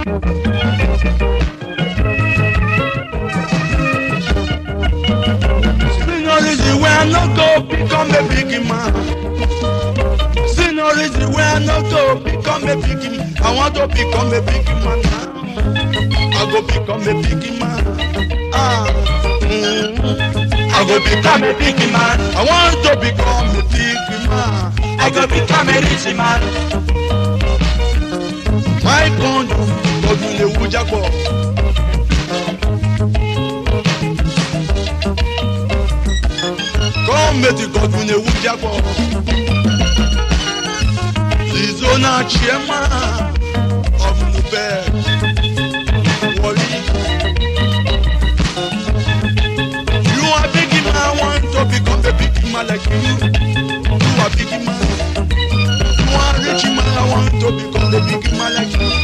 See no reason why I no go become a big man. See no reason why I no go become a big man. I want to become a big man now. I go become a big man. I go become a big man. I want to become a big man. I go become a rich man. My country, God will never jackpot. Come met the God will never jackpot. The zona chairman of Nubel. Worry. You are big man. I want to become a big man like you. You are big man. You are rich man. I want to become a big man like you.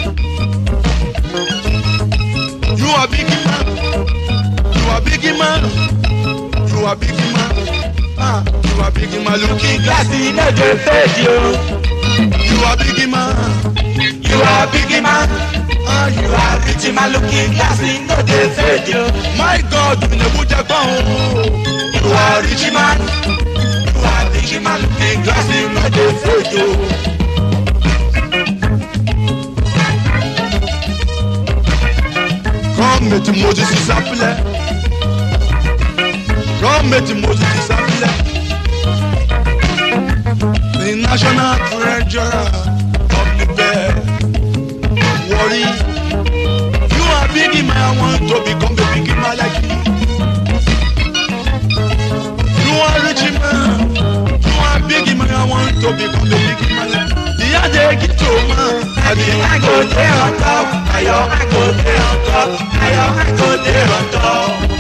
You are big man. You are big man. You are big man. You are big man. Looking glassy, not the fake you. You are big man. You are big man. You are rich man. Looking glassy, not the fake you. My God, you never jackpot. You are rich man. You are big man. Looking glassy, not the fake you. Come met Moses s'appelait. Come met Moses s'appelait. The national treasurer of the bed. Worry. You are big man. I want to become a big man like you. You are rich man. You are big man. I want to become a big man like you. Yeah, they get to man. I go there on top. I go there on top. I go there on top.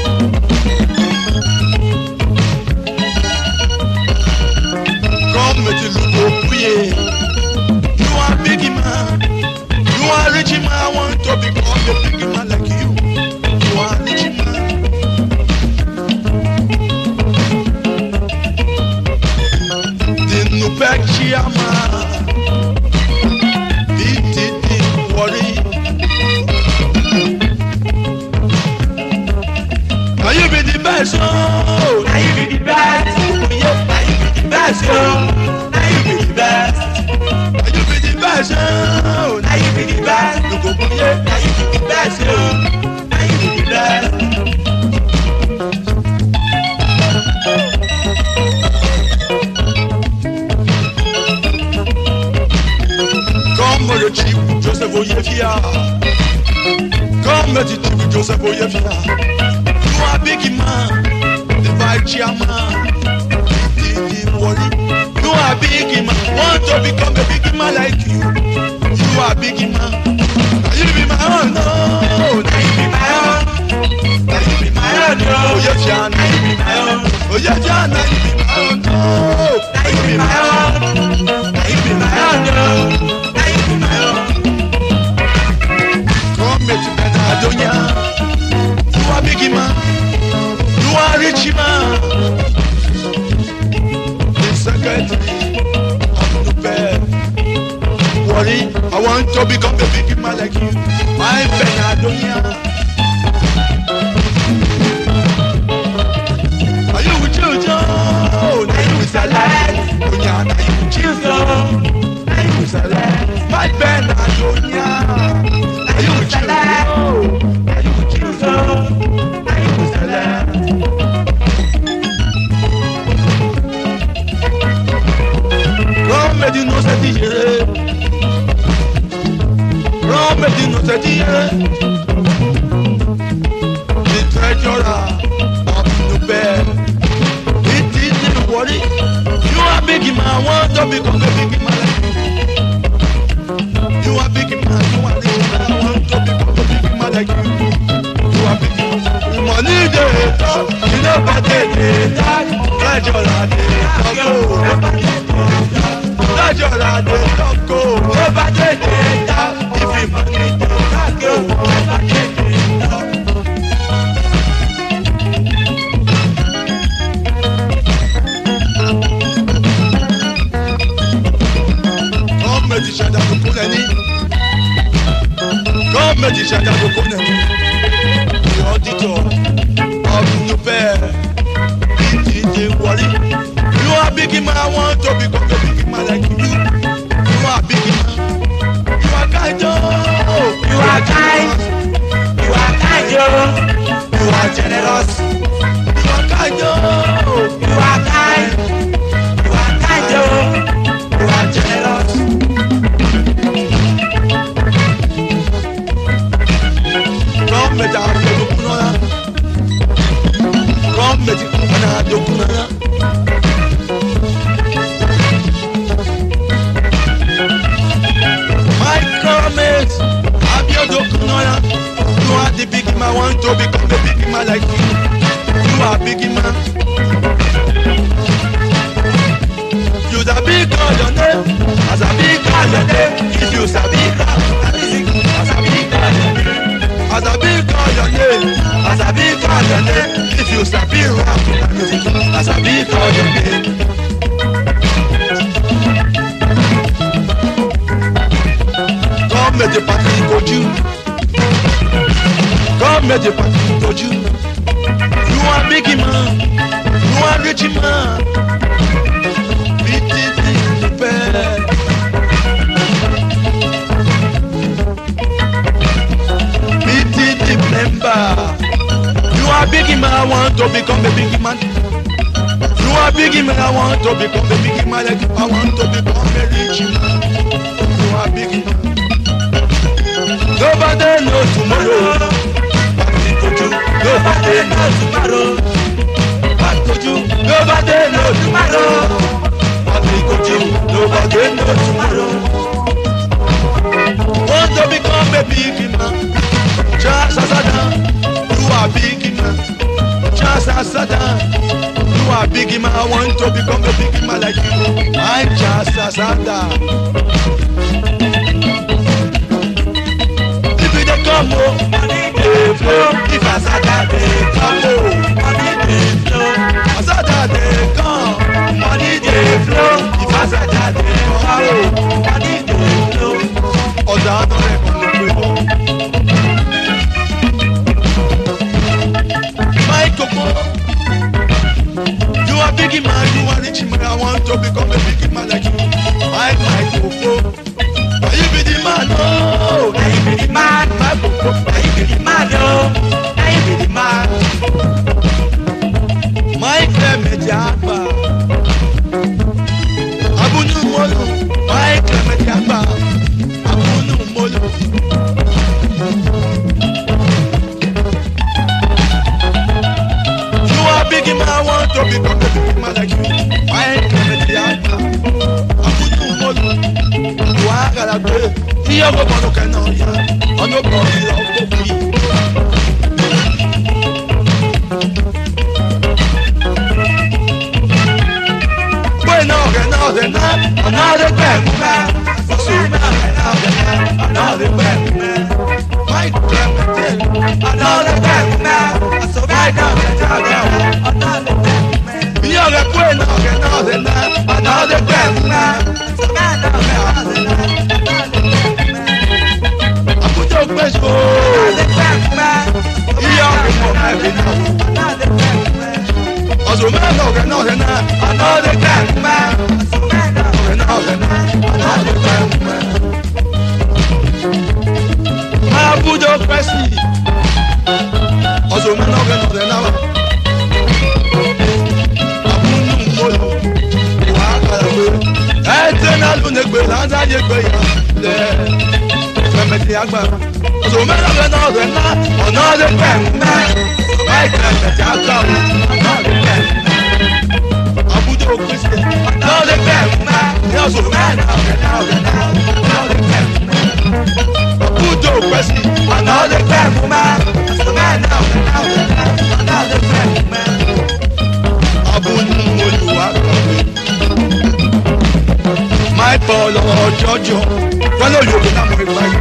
Come to look yeah. You are big man. You are rich man. I want to become a big man like you. You are rich man. Didn't know back chairman. Worry. Now you be the best, oh. Now you be the best, oh yeah. Now you be the best, oh. Now you be the best. Now you be the best, oh. Now you be the best. Look up, yeah. Now you be the best, oh. Now you be the best. Come le chief Joseph Oyefia. Come le chief Joseph Oyefia. You are big man, the vice chairman. Worry. You are big man. Want to become a big man like you. You are big man. Now you be my own, no. Now you be my own. Now you be my own, no. Oyefia, now you be my own. Oyefia, now you be my own, no. Now you be my own. Now you be my own, no. Come to Benadonia. You are big man. You are rich man. The secretary of the bed. Worry, I want to become a big man like you. My Benadonia. Are you with you, Joe? Now you with alive. Oh yeah, now you with you, Joe. Now you with alive. My Benadonia. Are you with you? Are you with you? Are you with alive? Rome di no sedire. Rome di no sedire. The treasurer of Nubel. It isn't worry. You are big man. I want to become a big man like you. You are big man. You are rich man. I want to become a big man like you. You are big man. Money they talk. You never take it. Treasurer they talk. Treasurer they talk. Never take it. If you money they talk. Never take it. Comme dit Chada Dokone, le auditeur of nos pères, Didi Wally. You are big man, I want to become a big man like you. You are big man. You are kind, oh. You are kind. You are kind, oh. You are generous. You are kind, oh. You are kind. You are kind, oh. You are generous. Come me down to the Kunana. Come me to the Kunana. My comments, I'm your Kunana. You are the big man, I want to become a big man like you. You are a big man. You a big on your name, as a big on your name. If you a big as a big on your name. As a big on your name, as a big on your name. If you a big rap music, as a big on your name. Come me the party go you. Come me the party go you. You are big man, you are rich man. You are big man, I want to become a big man. You are big man, I want to become a big man. Like I want to become a rich man. You are big man. Nobody knows tomorrow. Nobody knows tomorrow. What to do? Nobody knows tomorrow. What to do? Nobody knows tomorrow. Want to become a big man. Just as I done, you are big man. Just as I done, you are big man. I want to become a big man like you. I'm just as I done. If you come home, money they flow. If I said that they come home, money they flow. I said that they come, money they flow. If I said that they come home, money they flow. Oh, that don't let me go. You are big man, you are rich man. I want to become a big man like you. My Coco, now you be the man, oh. Now you be the man, my Coco. Now you be the man, oh. Now you be the man. My Clement Yaba, Abunu Molo. My Clement Yaba, Abunu Molo. Big man, I want to become a big man like you. I ain't coming to the altar. I'm going to follow. You are going to be. You are going to go now, yeah. I'm not going to be. Bueno, another bad man. So another bad man. My Clement, another bad man. So right now, another bad man. You're a bueno, another bad man. So right now, another bad man. I put your best for another bad man. You're another bad man. Also, another bad man. So right now, another bad man. I put your best. Also, another Abunu Molo. Eternal Unegbe, Lanza Yegbe, Clement Yagba. Also, another bad man. I Clement Yagba, another bad man. Abuja Christian, another bad man. Also, another bad man. Abuja Christian, another bad man. Also, another bad man. Abunu Molo. My Polo Jojo, follow you in my life.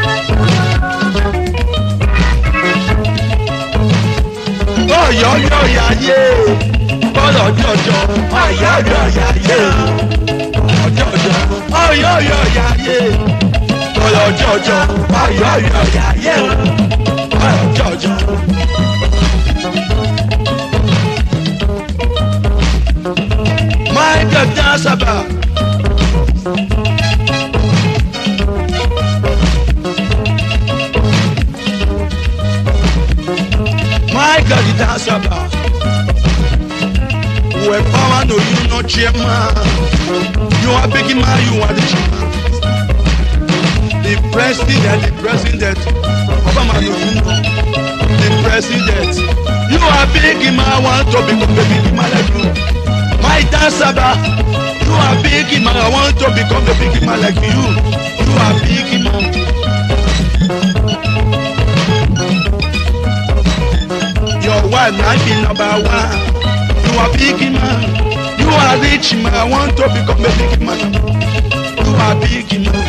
Oh, yo, yeah, Polo Jojo, oh, yeah, Jojo, oh, Jojo, oh, yeah. Jojo, Jojo. My God, dance about. My God, dance about. Where power no you no chairman. You are big man, you are the chairman. The president, Obama no you know. The president, you are big man, I want to become a big man like you. My dancer, you are big man, I want to become a big man like you. You are big man. Your wife might be number one. You are big man, you are rich man, I want to become a big man. You are big man.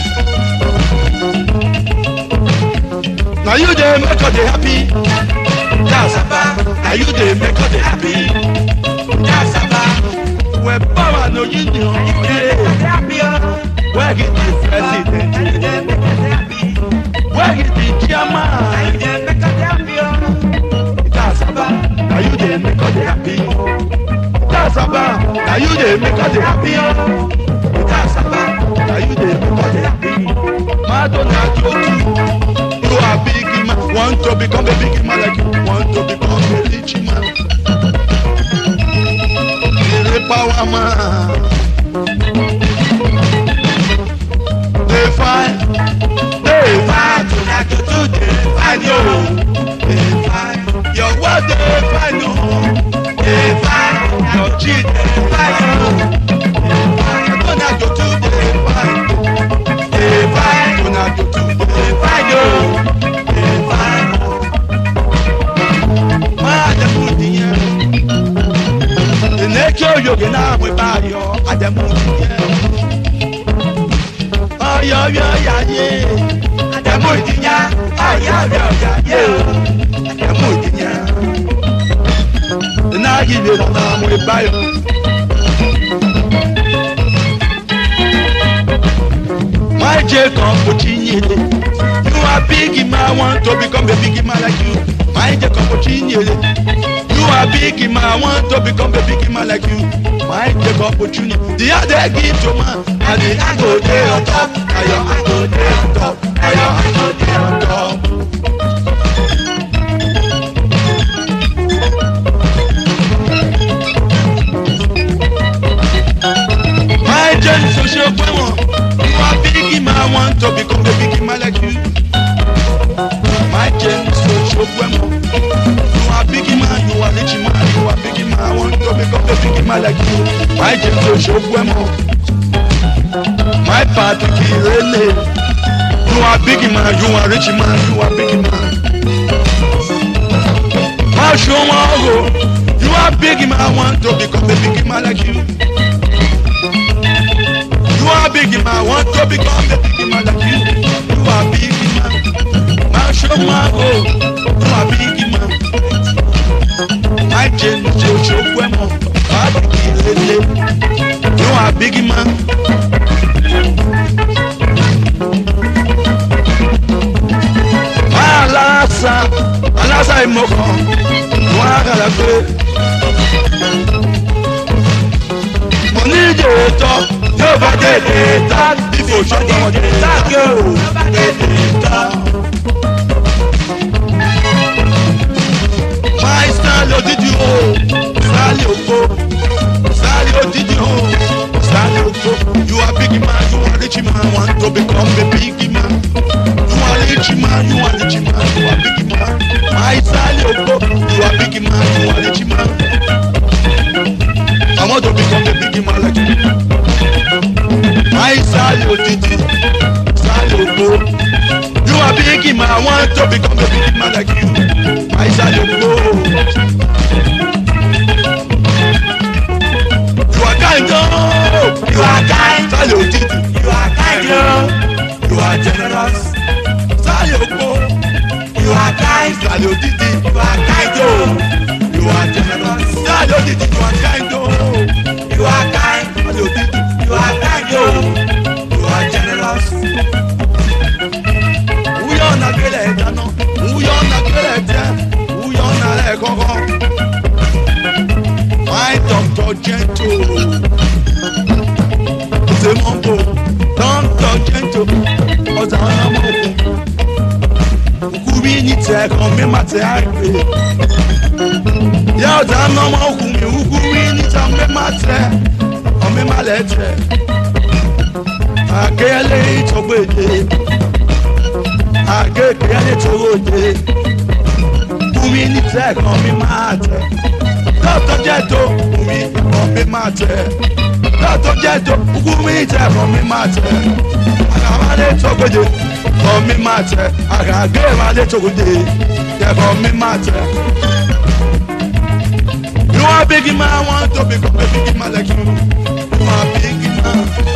Now you dey make all the happy. That's about. Now you dey make all the happy. That's about. Where power no union. Where get the president? Where get the chairman? That's about. Now you dey make all the happy. That's about. Now you dey make all the happy. That's about. Now you dey make all the happy. Madonna Joju. You are big man, want to become a big man like you, want to become a rich man. The power man. They fight tonight to find you. They fight your word, they find you. They fight your cheat, they find you. They fight tonight to find you. They fight tonight to find you. Yogi na we bayo Adamudiye. Oh yo ye. Adamudiye. Oh yo ye. Adamudiye. Na give na we bayo. My Jacob Puccini. You are big man, I want to become a big man like you. My Jacob Puccini. You are big man, I want to become a big man like you. My Jacob Puccini. The other give to man, and the I go there on top. I go there on top. I go there on top. My journey social power. You are big man, I want to become a big man like you. My journey social power. Big man, you are rich man, you are big man. I want to become a big man like you. My gentle show my party really. You are big man, you are rich man, you are big man. My show you are big man, I want to become a big man like you. You are big man, I want to become a big man like you. You are big man. My show you are big man. My gentle show you are big man. Alasa imoko, waka la fe. Money jeto, yo ba jeto, ifo shoto mo jeto, my style did you you are big man, you are rich man, want to become a big man. You are rich man, you are rich man, you are big man. My style you are big man, you are rich man. I want to become a big man like you. My style you are big man, I want to become a big man like you. My style you are kind, you are kind, you are kind, you are generous, you are kind, you are kind, you are generous, you are kind, you are kind, you are kind, you are generous. tẹ kan mi má tẹ àgbè. Yá ọ̀dà náà mọ òkú mi níta mi má tẹ ọ̀mí má lẹ̀ tẹ. Àkéyẹlé ìtọ́gbèdè àkéyẹlé tòròdè kúmi ní tẹ kan mi má tẹ. Lọ́tọ̀ jẹ́ tó kúmi kan mi má tẹ. Lọ́tọ̀ jẹ́ tó kúmi tẹ kan mi má tẹ. Àkàwálé tọ́gbèdè kan mi má tẹ. Àkàgéwálé tòròdè kan mi má tẹ. You are big man, I want to become a big man like you. You are big man.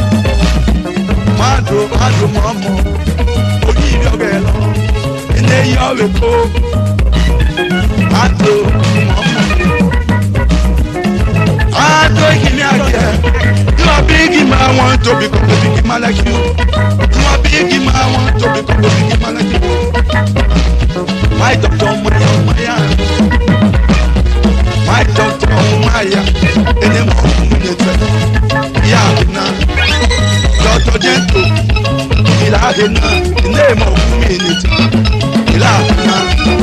Mado, mama. Oji your girl. In the year we go. Mado, mama. Mado, give me again. You are big man, I want to become a big man like you. You are big man, I want to become a big man like you. My doctor, my my doctor, Maya, in the morning, Yagina, Doctor Gento, Ilagina, in the name of community, Ilagina.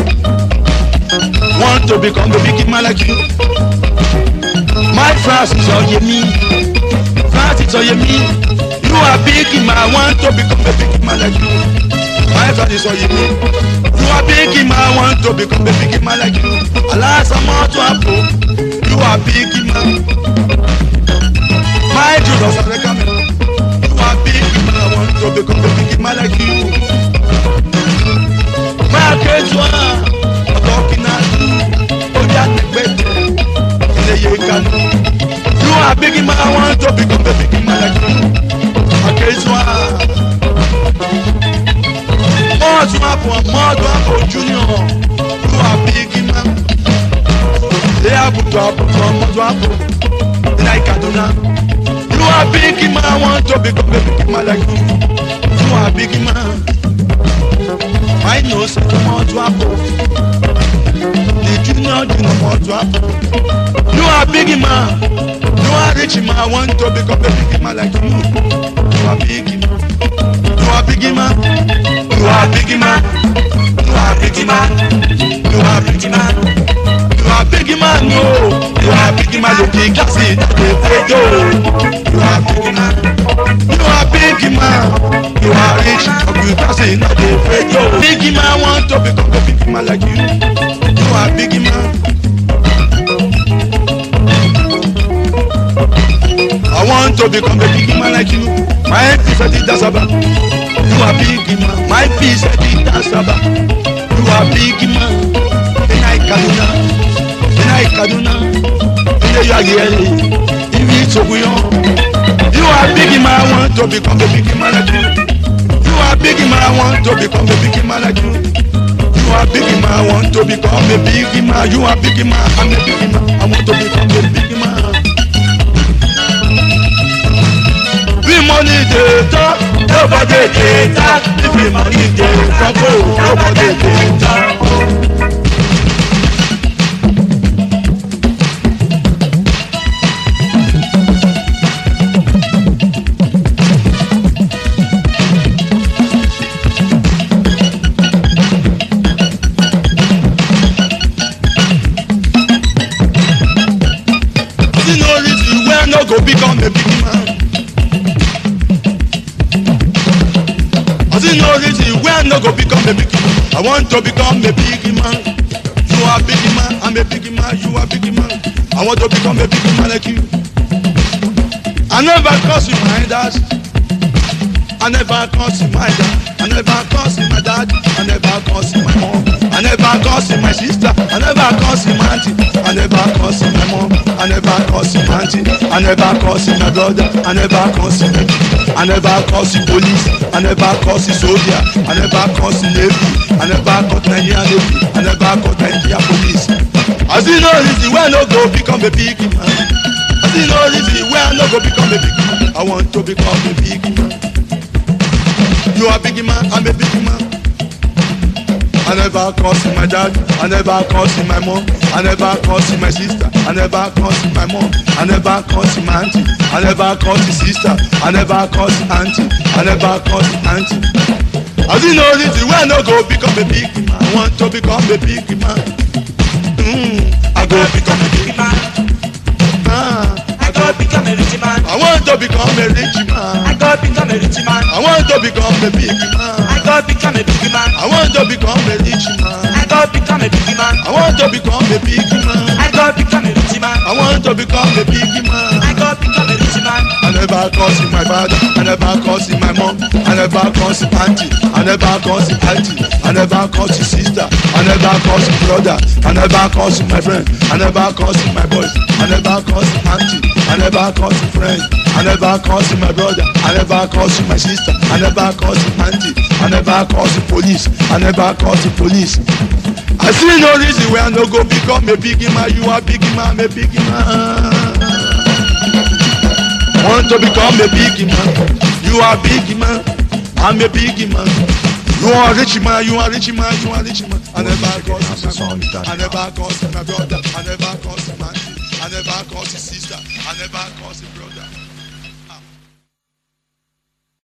Want to become a big man like you? My Francis or Yemi, Francis or Yemi, you are big man, I want to become a big man like you. My Francis or Yemi. You are big man, I want to become a big man like you. Alas, I'm out to apple. You are big man. My Judas are coming. You are big man, I want to become a big man like you. My Kedua, I'm talking at you. Oh, yeah, in the Yekan. You are big man, I want to become a big man like you. My Kedua. More Junior, you are big man. They are good like Kaduna. You are big man, I want to become a big man like you. You are big man. I know some more to apple. The Junior, more to apple. You are big man. You are rich man, I want to become a big man like you. You are big man. You are big man. You are big man. You are big man. You are big man. You are big man. No. You are big man. You big classy. You are big man. You are big man. You are rich. You classy. Big man want to become a big man like you. You are big man. I want to become a big man like you. My piece of the Dasaba. You are big man. My piece of the Dasaba. You are big man. In I Kaduna. In I Kaduna. In the Yagiri. In Vitsoguyon. You are big man. I want to become a big man like you. You are big man. I want to become a big man like you. You are big man. I want to become a big man. You are big man. I'm a big man. I want to become a big man. Money they talk, nobody they talk. If we money they talk, nobody they talk. You know this, you will not go become a big man. You know this, we're not gonna become a big man. I want to become a big man. You are a big man, I'm a big man, you are a big man. I want to become a big man like you. I never cross with my dad. I never cross with my dad. I never cross with my dad. I never cross with my mom. I never cross with my sister. I never cross with my auntie. I never cross with my mom. I never cross with my auntie. I never cross with my brother. I never cross with my I never cross the police. I never cross the soldier. I never cross the navy. I never caught Nigerian navy. I never caught Nigerian police. As you know, this is where I no go become a big man. As you know, this is where I no go become a big man. I want to become a big man. You are a big man, I'm a big man. I never cross my dad, I never cross my mom, I never cross my sister, I never cross my mom, I never cross my auntie, I never cross sister, I never cross auntie, I never cross auntie. I see no reason why I no go become a big man. I want to become a big man. I go become a big man. I go become a rich man. I want to become a rich man. I go become a rich man. I want to become a big man. I go become a big man. I want to become a rich man. I go become a big man. I want to become a big man. I go become a rich man. I want to become a big man. I go become a rich man. I never cursing my father. I never cursing my mom. I never cursing auntie. I never cursing auntie. I never cursing sister. I never cursing brother. I never cursing my friend. I never cursing my boys. I never cursing auntie. I never cursing friend. I never cursing my brother. I never cursing my sister. I never cursing auntie. I never cursing police. I never cursing police. I see no reason why I no go become a big man. You are big man, I'm a big man. I want to become a big man. You are big man, I'm a big man. You are rich man, you are rich man, you are rich man. I never got my mom, I never got my brother, I never